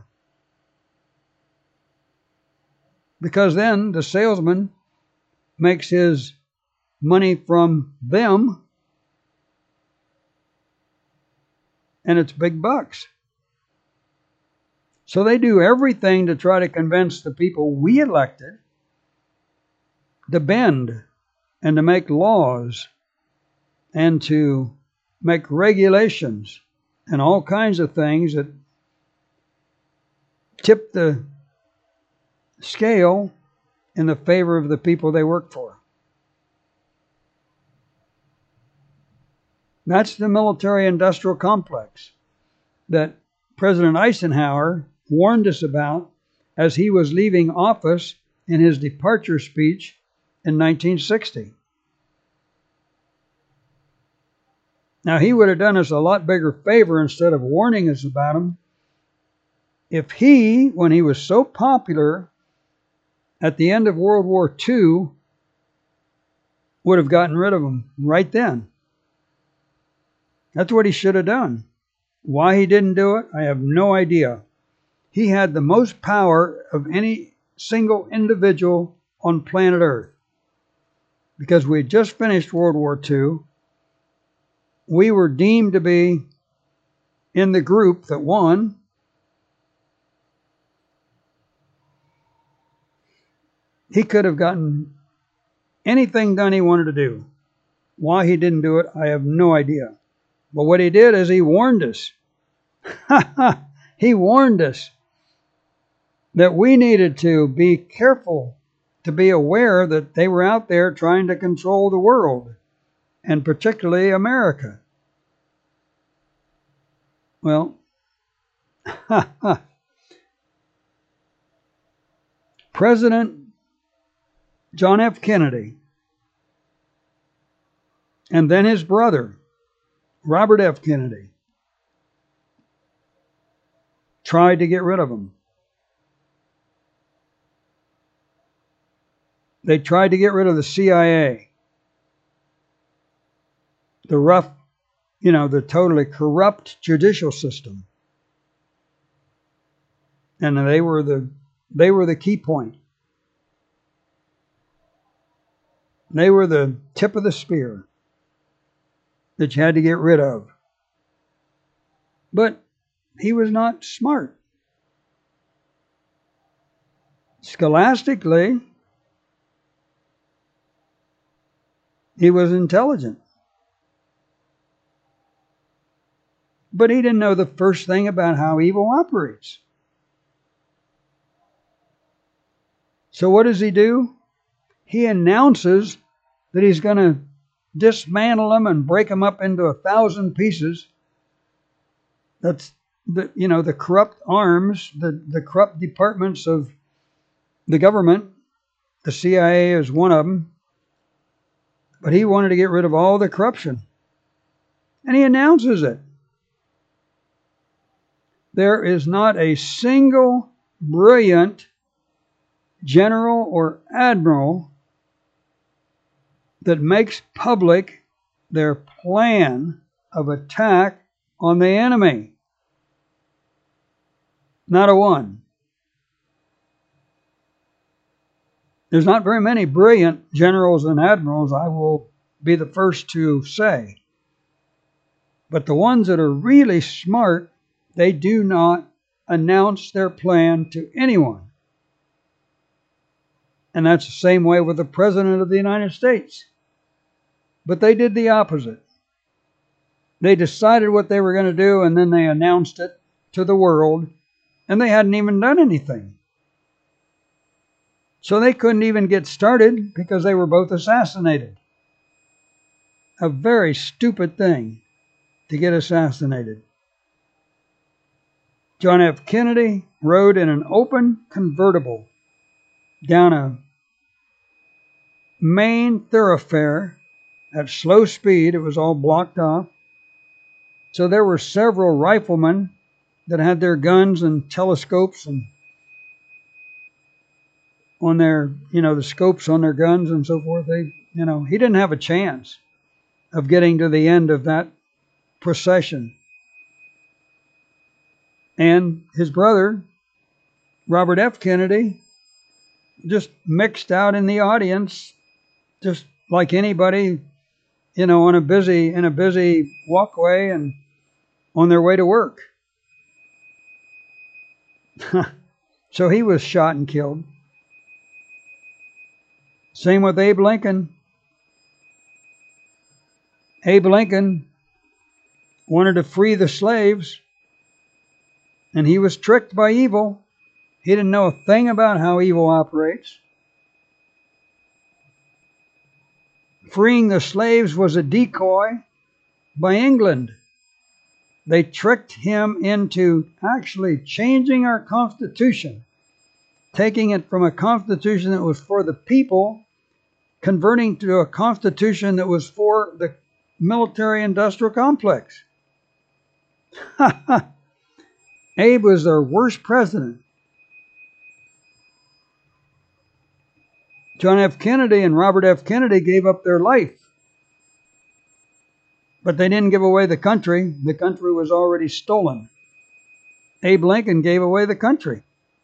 Because then the salesman makes his money from them, and it's big bucks. So they do everything to try to convince the people we elected to bend and to make laws and to make regulations and all kinds of things that tip the scale in the favor of the people they work for. That's the military-industrial complex that President Eisenhower warned us about as he was leaving office in his departure speech in nineteen sixty. Now, he would have done us a lot bigger favor instead of warning us about them if he, when he was so popular at the end of World War Two, would have gotten rid of them right then. That's what he should have done. Why he didn't do it, I have no idea. He had the most power of any single individual on planet Earth. Because we had just finished World War Two, we were deemed to be in the group that won. He could have gotten anything done he wanted to do. Why he didn't do it, I have no idea. But what he did is he warned us. He warned us that we needed to be careful to be aware that they were out there trying to control the world, and particularly America. Well, President John F. Kennedy, and then his brother, Robert F. Kennedy, tried to get rid of him. They tried to get rid of the C I A, the rough, you know, the totally corrupt judicial system. And they were the they were the key point. They were the tip of the spear that you had to get rid of. But he was not smart. Scholastically, he was intelligent. But he didn't know the first thing about how evil operates. So what does he do? He announces that he's going to dismantle them and break them up into a thousand pieces. That's the, you know, the corrupt arms, the, the corrupt departments of the government. The C I A is one of them. But he wanted to get rid of all the corruption. And he announces it. There is not a single brilliant general or admiral that makes public their plan of attack on the enemy. Not a one. There's not very many brilliant generals and admirals, I will be the first to say. But the ones that are really smart, they do not announce their plan to anyone. And that's the same way with the President of the United States. But they did the opposite. They decided what they were going to do, and then they announced it to the world, and they hadn't even done anything. So they couldn't even get started because they were both assassinated. A very stupid thing to get assassinated. John F. Kennedy rode in an open convertible down a main thoroughfare at slow speed. It was all blocked off. So there were several riflemen that had their guns and telescopes and on their, you know, the scopes on their guns and so forth. They, you know, he didn't have a chance of getting to the end of that procession. And his brother, Robert F. Kennedy, just mixed out in the audience, just like anybody, you know, on a busy, in a busy walkway and on their way to work. So he was shot and killed. Same with Abe Lincoln. Abe Lincoln wanted to free the slaves, and he was tricked by evil. He didn't know a thing about how evil operates. Freeing the slaves was a decoy by England. They tricked him into actually changing our Constitution, taking it from a Constitution that was for the people, converting to a Constitution that was for the military-industrial complex. Abe was their worst president. John F. Kennedy and Robert F. Kennedy gave up their life. But they didn't give away the country. The country was already stolen. Abe Lincoln gave away the country.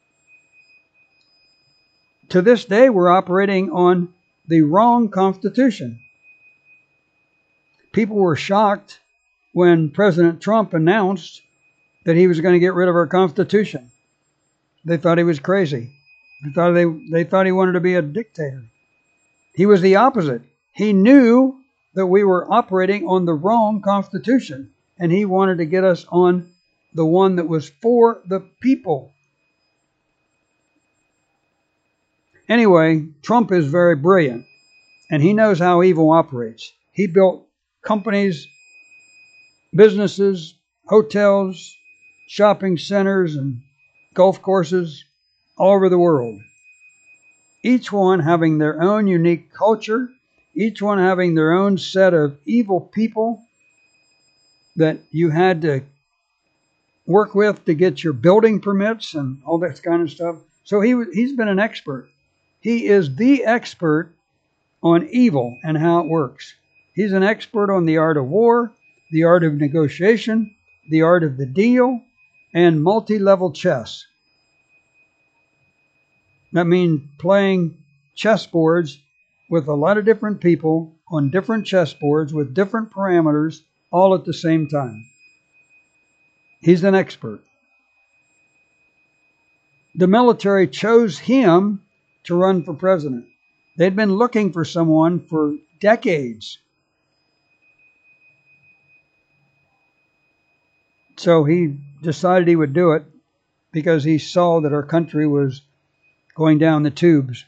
To this day, we're operating on the wrong Constitution. People were shocked when President Trump announced that he was going to get rid of our Constitution. They thought he was crazy. They thought, they, they thought he wanted to be a dictator. He was the opposite. He knew that we were operating on the wrong Constitution, and he wanted to get us on the one that was for the people. Anyway, Trump is very brilliant, and he knows how evil operates. He built companies, businesses, hotels, shopping centers, and golf courses all over the world. Each one having their own unique culture, each one having their own set of evil people that you had to work with to get your building permits and all that kind of stuff. So he he's been an expert. He is the expert on evil and how it works. He's an expert on the art of war, the art of negotiation, the art of the deal, and multi-level chess. That means playing chessboards with a lot of different people on different chessboards with different parameters all at the same time. He's an expert. The military chose him to run for president. They'd been looking for someone for decades. So he decided he would do it because he saw that our country was going down the tubes.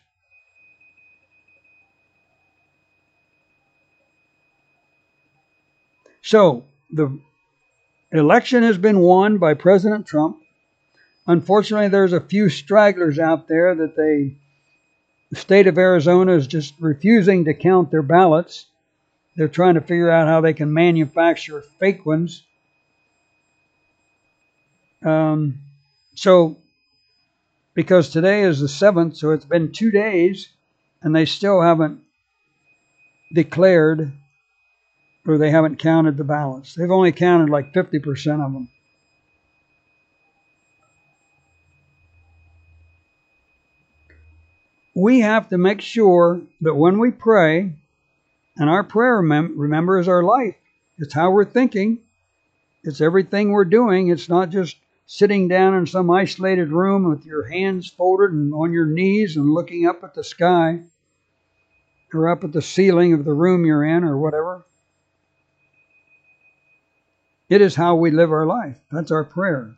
So the election has been won by President Trump. Unfortunately, there's a few stragglers out there that they, the state of Arizona is just refusing to count their ballots. They're trying to figure out how they can manufacture fake ones. Um, so, because today is the seventh, so it's been two days, and they still haven't declared, or they haven't counted the ballots. They've only counted like fifty percent of them. We have to make sure that when we pray, and our prayer, remember, is our life. It's how we're thinking. It's everything we're doing. It's not just sitting down in some isolated room with your hands folded and on your knees and looking up at the sky or up at the ceiling of the room you're in or whatever. It is how we live our life. That's our prayer.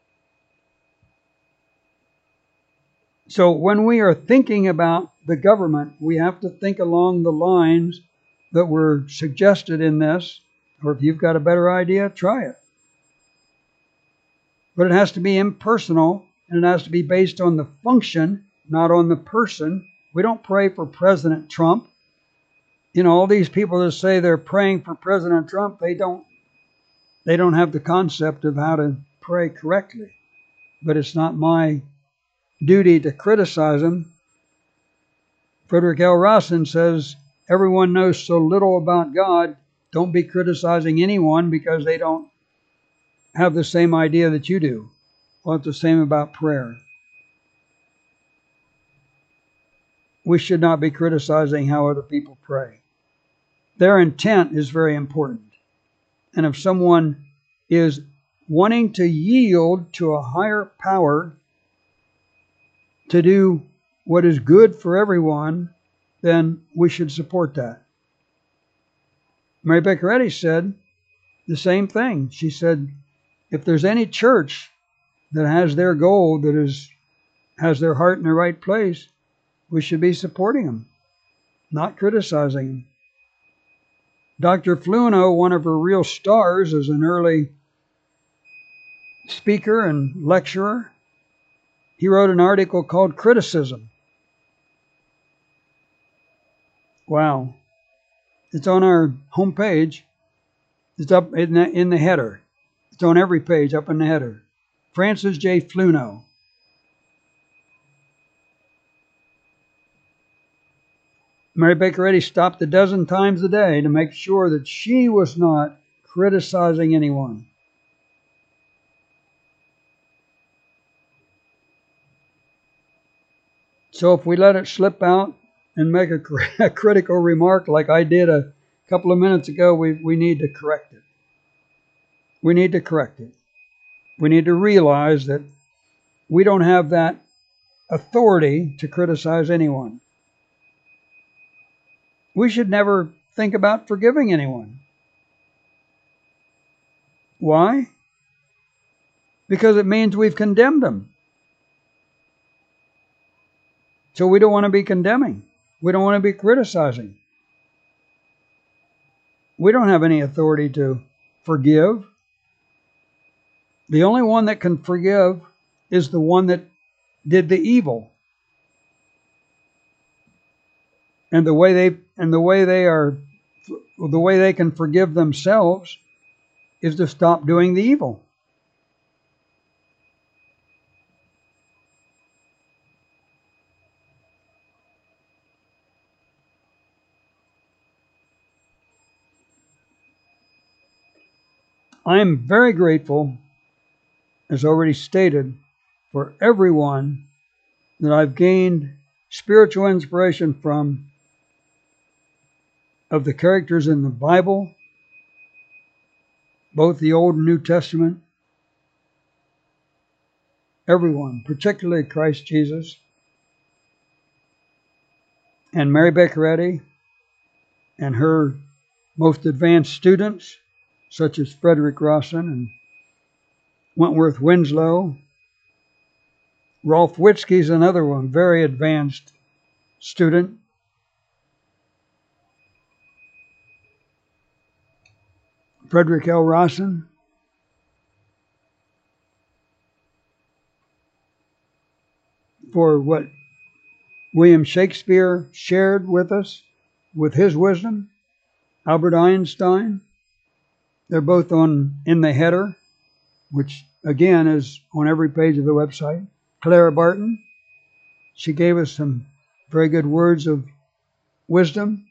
So when we are thinking about the government, we have to think along the lines that were suggested in this, or if you've got a better idea, try it. But it has to be impersonal, and it has to be based on the function, not on the person. We don't pray for President Trump. You know, all these people that say they're praying for President Trump, they don't they don't have the concept of how to pray correctly. But it's not my duty to criticize him. Frederick L. Rawson says, everyone knows so little about God. Don't be criticizing anyone because they don't have the same idea that you do. Well, it's the same about prayer. We should not be criticizing how other people pray. Their intent is very important. And if someone is wanting to yield to a higher power to do what is good for everyone, then we should support that. Mary Baker Eddy said the same thing. She said, if there's any church that has their goal, that is has their heart in the right place, we should be supporting them, not criticizing them. Doctor Fluno, one of her real stars as an early speaker and lecturer, he wrote an article called Criticism. Wow. It's on our homepage. It's up in the, in the header. It's on every page, up in the header. Francis J. Fluno. Mary Baker Eddy stopped a dozen times a day to make sure that she was not criticizing anyone. So if we let it slip out and make a, a critical remark like I did a couple of minutes ago, we, we need to correct it. We need to correct it. We need to realize that we don't have that authority to criticize anyone. We should never think about forgiving anyone. Why? Because it means we've condemned them. So we don't want to be condemning. We don't want to be criticizing. We don't have any authority to forgive. The only one that can forgive is the one that did the evil. And the way they and the way they are the way they can forgive themselves is to stop doing the evil. I am very grateful, as already stated, for everyone that I've gained spiritual inspiration from of the characters in the Bible, both the Old and New Testament. Everyone, particularly Christ Jesus and Mary Baker Eddy and her most advanced students, such as Frederick Rawson and Wentworth Winslow. Rolf Witzke is another one, very advanced student. Frederick L. Rawson. For what William Shakespeare shared with us, with his wisdom. Albert Einstein. They're both on in the header, which again is on every page of the website. Clara Barton. She gave us some very good words of wisdom.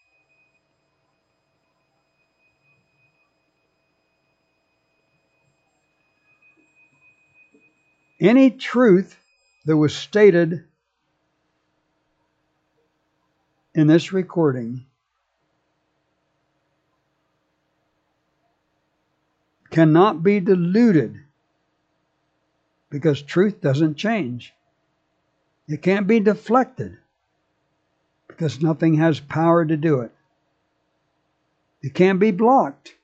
Any truth that was stated in this recording cannot be diluted, because truth doesn't change. It can't be deflected, because nothing has power to do it. It can't be blocked,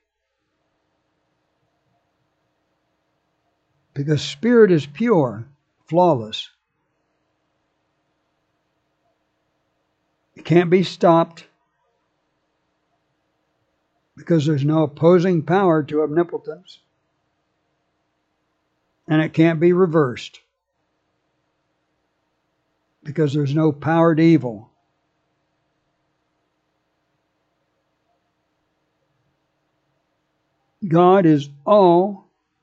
because spirit is pure, flawless. It can't be stopped, because there's no opposing power to omnipotence. And it can't be reversed, because there's no power to evil. God is all,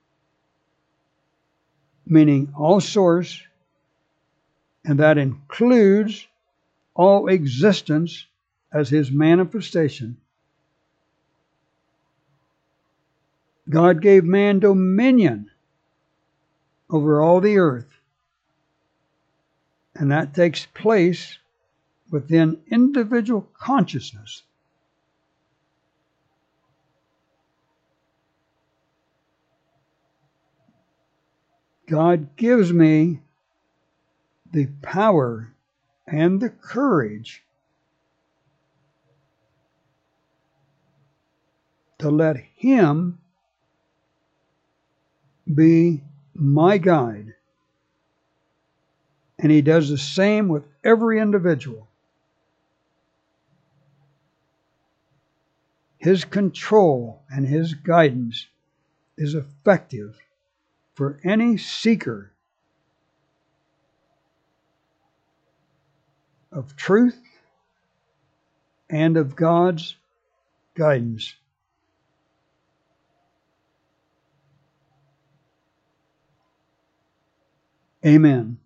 meaning all source, and that includes all existence as his manifestation. God gave man dominion over all the earth, and that takes place within individual consciousness. God gives me the power and the courage to let him be my guide. And he does the same with every individual. His control and his guidance is effective for any seeker of truth and of God's guidance. Amen.